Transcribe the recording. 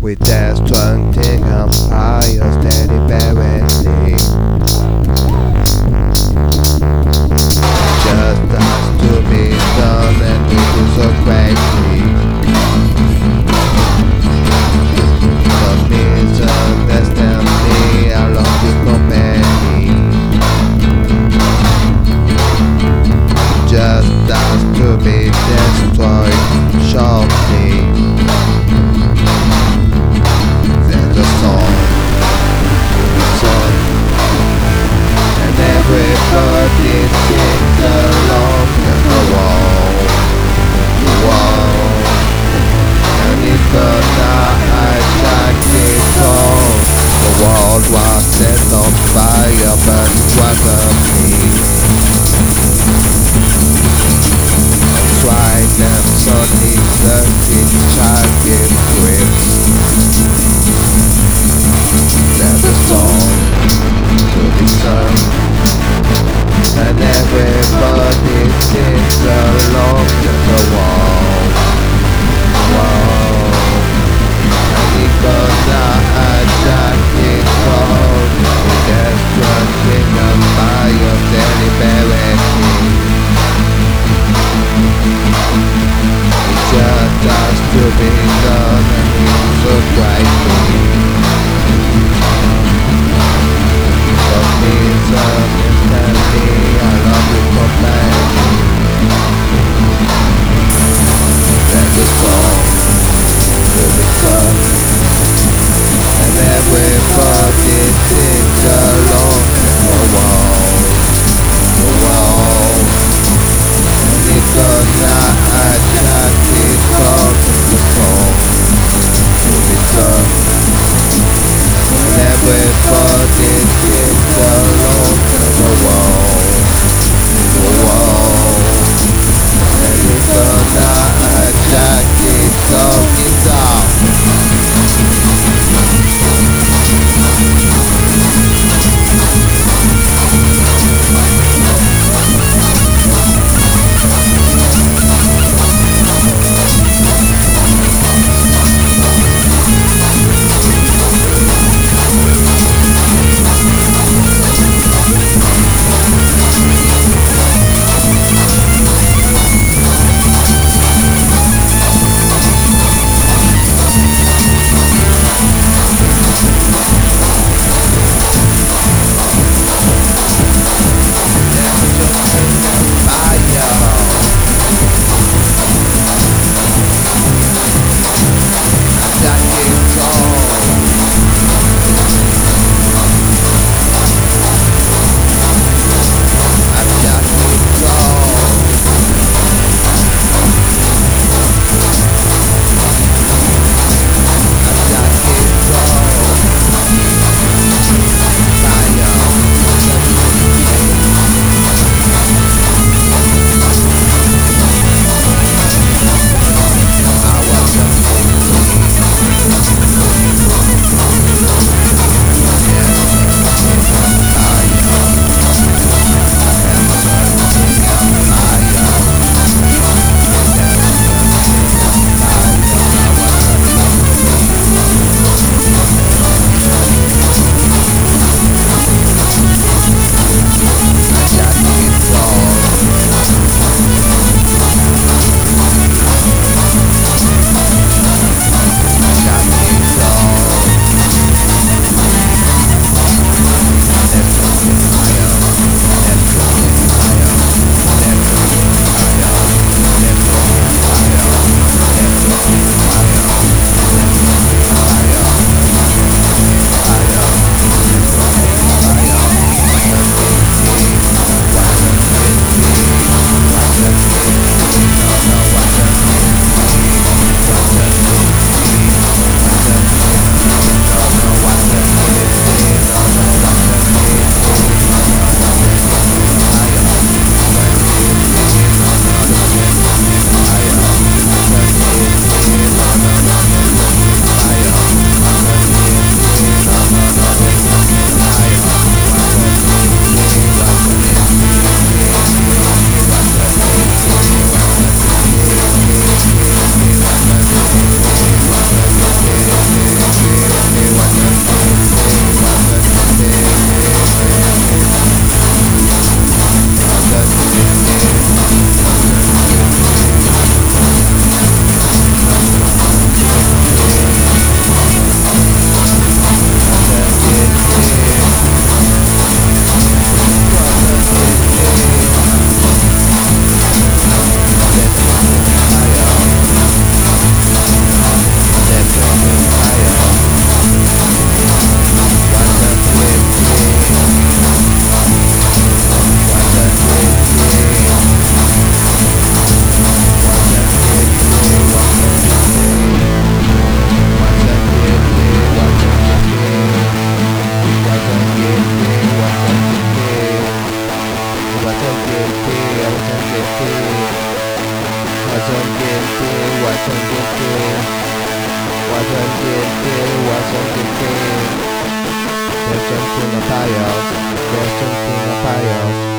We dash 20 empires deliberately. Just has to be done and we do so greatly. Don't misunderstand me, I love you company. Just has to be destroyed shortly. Everybody sings along to the wall, and it's gonna hijack it all. The world was set on fire, but it wasn't me. That's right, them sunny, dirty child gave grips. There's a song to be sung, and everybody sings along to the wall, and it's gonna hijack it all. There's something on fire deliberately. It just has to be done, and it's so brightly. Everybody sings along the wall, and it's gonna hijack it all. The song to be sung, and everybody sings along the wall, and it's gonna hijack it all. wasn't the king. There's something about us, there's something about us.